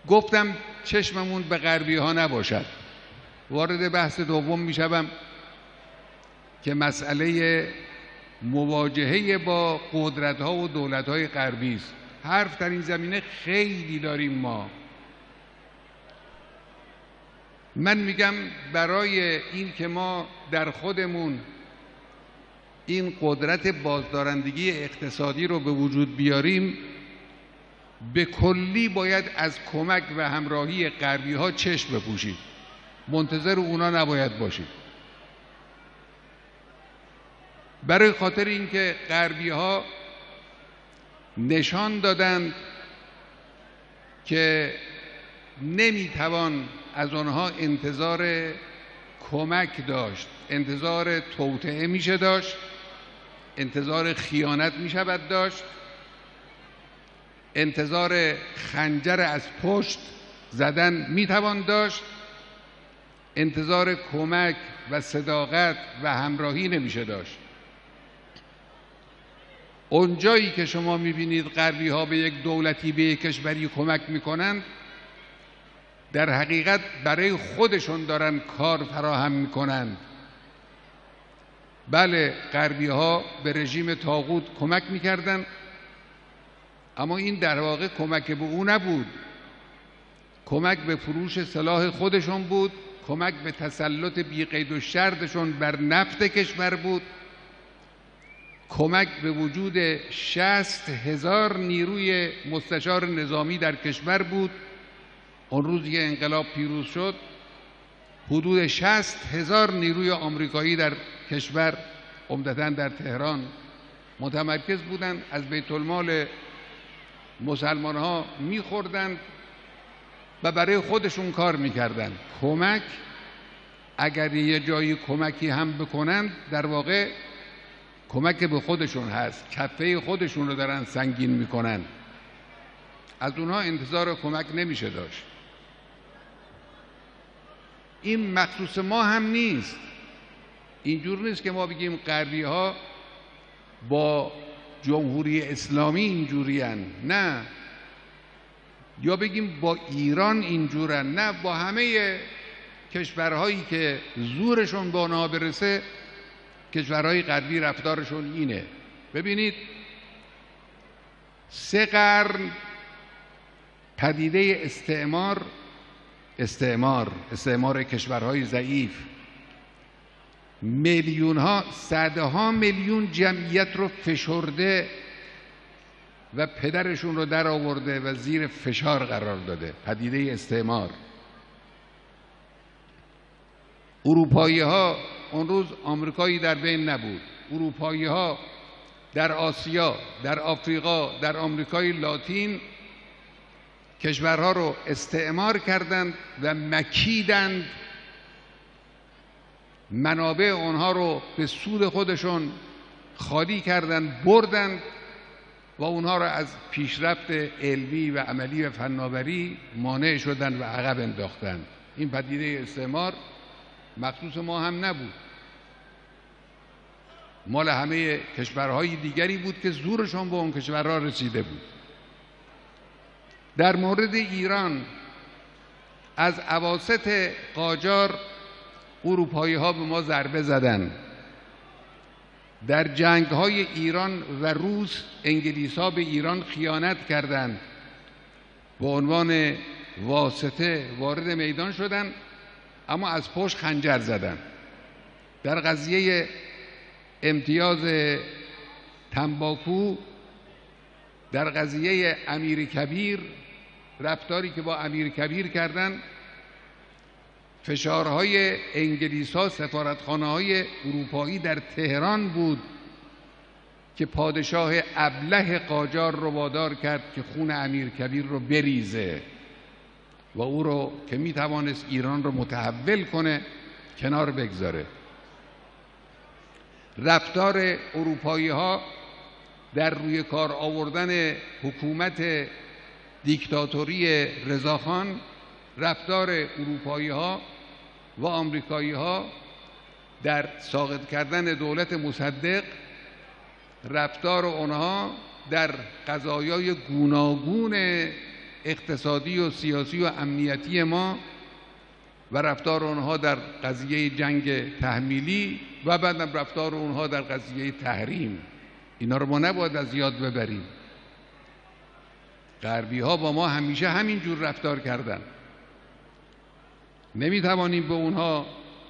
گفتم چشممون به غربی ها نباشد. وارد بحث دوم میشم که مسئله مواجهه با قدرت ها و دولت های غربی است. حرف در این زمینه خیلی داریم ما. من میگم برای این که ما در خودمون این قدرت بازدارندگی اقتصادی رو به وجود بیاریم، به کلی باید از کمک و همراهی غربی ها چشم بپوشید. منتظر اونا نباید باشید. برای خاطر اینکه غربی ها نشان دادند که نمیتوان از آنها انتظار کمک داشت، انتظار توطئه میشه داشت، انتظار خیانت میشود داشت، انتظار خنجر از پشت زدن میتوان داشت، انتظار کمک و صداقت و همراهی نمیشه داشت. اونجایی که شما میبینید غربی ها به یک دولتی، به یک کشوری کمک میکنند، در حقیقت برای خودشون دارن کار فراهم میکنند. بله، غربی ها به رژیم طاغوت کمک میکردند، اما این در واقع کمک به او نبود. کمک به فروش سلاح خودشون بود، کمک به تسلط بی قید و شرطشون بر نفت کشور بود، کمک به وجود 60,000 نیروی مستشار نظامی در کشور بود. اون روزی که انقلاب پیروز شد، حدود 60,000 نیروی آمریکایی در کشور، عمدتاً در تهران، متمرکز بودند. از بیت المال مسلمان ها می‌خوردند و برای خودشون کار می‌کردند. کمک، اگر یه جایی کمکی هم بکنند، در واقع کمک به خودشون هست، کفه خودشون رو دارن سنگین میکنن. از اونها انتظار کمک نمیشه داشت. این مخصوص ما هم نیست. اینجور نیست که ما بگیم غربی ها با جمهوری اسلامی اینجورین، نه، یا بگیم با ایران اینجورن، نه، با همه کشورهایی که زورشون به آنها برسه، کشورهای غربی رفتارشون اینه. ببینید 3 قرن پدیده استعمار کشورهای ضعیف، میلیونها، صدها میلیون جمعیت رو فشرده و پدرشون رو در آورده و زیر فشار قرار داده. پدیده استعمار. اروپایی ها، اون روز آمریکایی در بین نبود، اروپایی ها در آسیا، در آفریقا، در آمریکای لاتین کشورها رو استعمار کردند و مکیدند، منابع اونها رو به سود خودشون خالی کردند، بردند و اونها رو از پیشرفت علمی و عملی و فناوری مانع شدند و عقب انداختند. این پدیده استعمار مخصوص ما هم نبود، مال همه کشورهای دیگری بود که زورشون به اون کشورها رسیده بود. در مورد ایران، از اواسط قاجار اروپایی ها به ما ضربه زدند. در جنگ های ایران و روس، انگلیس ها به ایران خیانت کردند، به عنوان واسطه وارد میدان شدند، اما از پشت خنجر زدند. در قضیه امتیاز تنباکو، در قضیه امیر کبیر، رفتاری که با امیر کبیر کردند، فشارهای انگلیس ها، سفارتخانه های اروپایی در تهران بود که پادشاه ابله قاجار رو وادار کرد که خون امیر کبیر رو بریزه و او رو که می توانست ایران رو متحول کنه کنار بگذاره. رفتار اروپایی ها در روی کار آوردن حکومت دیکتاتوری رضاخان، رفتار اروپایی ها و آمریکایی ها در ساقط کردن دولت مصدق، رفتار آنها در قضایای گوناگون اقتصادی و سیاسی و امنیتی ما و رفتار اونها در قضیه جنگ تحمیلی و بعدم رفتار اونها در قضیه تحریم. اینا رو ما نباید از یاد ببریم. غربی ها با ما همیشه همین جور رفتار کردن. نمیتوانیم به اونها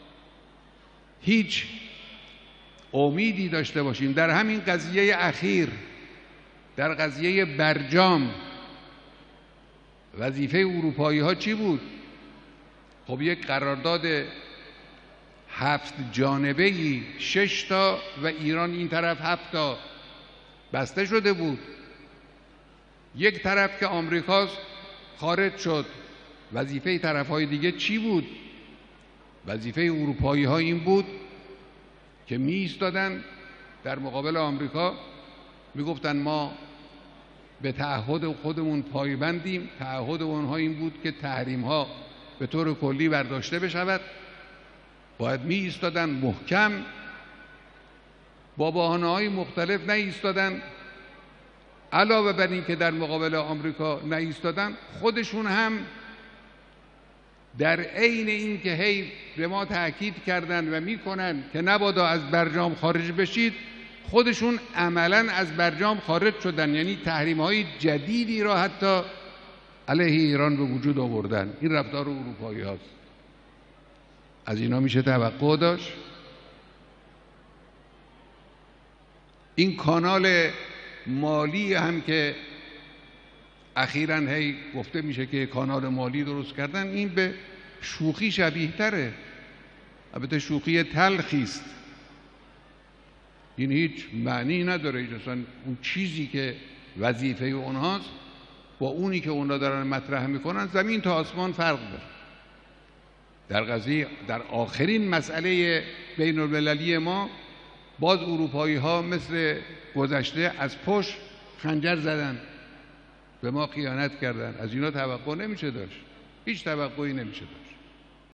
هیچ امیدی داشته باشیم. در همین قضیه اخیر، در قضیه برجام، وظیفه اروپایی ها چی بود؟ خب یک قرارداد 7 جانبه‌ای 6 تا و ایران این طرف 7 تا بسته شده بود. یک طرف که آمریکا خارج شد، وظیفه طرف‌های دیگه چی بود؟ وظیفه اروپایی ها این بود که می ایستادن در مقابل آمریکا، می گفتن ما به تعهد خودمون پایبندیم. تعهد اونها این بود که تحریم ها به طور کلی برداشته بشود. باید می ایستادن محکم، با بهانه‌های مختلف نه ایستادن. علاوه بر این که در مقابل آمریکا نه ایستادن، خودشون هم در عین این که هی به ما تأکید کردن و میکنن که نبادا از برجام خارج بشید، خودشون عملاً از برجام خارج شدن. یعنی تحریم‌های جدیدی را حتی علیه ایران به وجود آوردن. این رفتار اروپایی هاست. از اینا میشه توقع داشت؟ این کانال مالی هم که اخیراً هی گفته میشه که کانال مالی درست کردن، این به شوخی شبیه تره. البته شوخی تلخی است. این هیچ معنی نداره. اصلا اون چیزی که وظیفه اونهاست با اونی که اونا دارن مطرح میکنن زمین تا آسمان فرق داره. در آخرین مسئله بین المللی ما باز اروپایی ها مثل گذشته از پشت خنجر زدن، به ما خیانت کردن. از اینا توقع نمیشه داشت. هیچ توقعی نمیشه داشت.